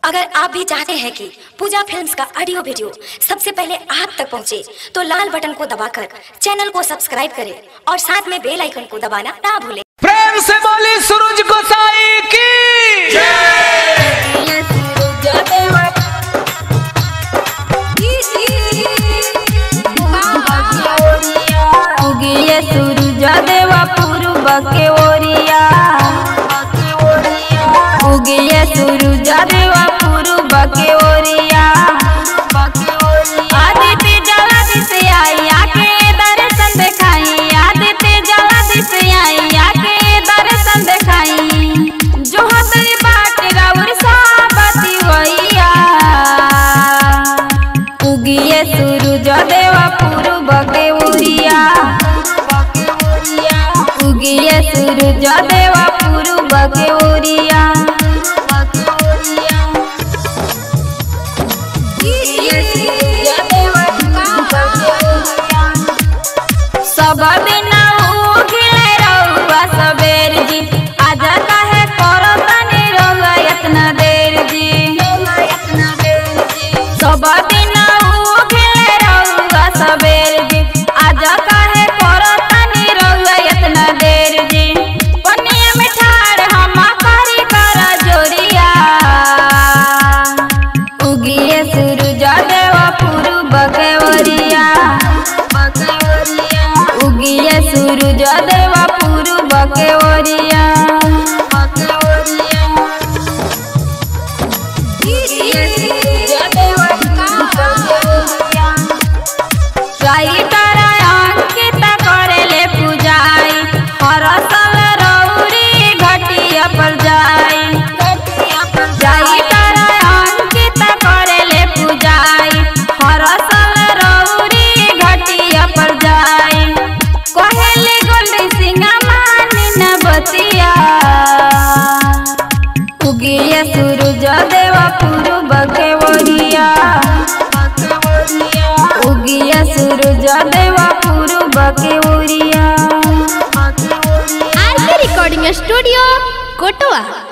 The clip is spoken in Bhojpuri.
अगर आप भी चाहते हैं कि पूजा फिल्म्स का ऑडियो वीडियो सबसे पहले आप तक पहुंचे, तो लाल बटन को दबाकर चैनल को सब्सक्राइब करें और साथ में बेल आइकन को दबाना ना भूलें। प्रेम से बोली सूरज गोसाई की सूरज देवा पूर्व के ओरिया, उगिए सूरज देवा पूर्व के ओरिया। आदित्य जल्दी से आई आके दर्शन दिखाई, आदित्य जल्दी से आई आके दर्शन दिखाई। जो हतरी बाट राउर साबती वैया, उगिए सूरज देवा पूर्व के ओरिया, उगिए सूरज देवा पूर्व के ओरिया। सब दिन उगिले रहुआ सबेर जी, आजा काहे करो तनी रहुआ इतना देर जी। सब दिन उगिले रहुआ सबेर जी, आजा काहे करो तनी रहुआ इतना देर जी। पनिया में ठाड़ हम करी कर जोरिया, उगिए सूरज देवा पूर्व के ओरिया, उगिए सूरज देवा पूर्व के ओरिया। राइटर अंकित करेले पूजाई, हर साल रौरी घटिया पर जाई। राइटर अंकित करेले पूजाई, हर साल रौरी घटिया पर जाई। कहेले गोल्डी सिंह मानी न बतिया, उगिए सूरज देवा पूर्व के ओरिया, उगिए सूरज देवा पूर्व के ओरिया। आरके रिकॉर्डिंग स्टूडियो कोटवा।